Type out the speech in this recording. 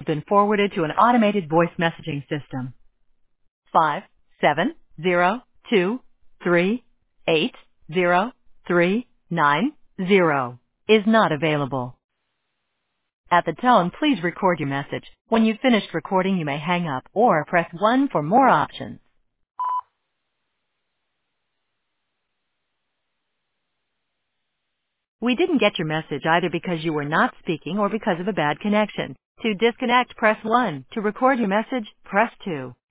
been forwarded to an automated voice messaging system. 57023880390 is not available. At the tone, please record your message. When you've finished recording, you may hang up or press 1 for more options. We didn't get your message either because you were not speaking or because of a bad connection. To disconnect, press 1. To record your message, press 2.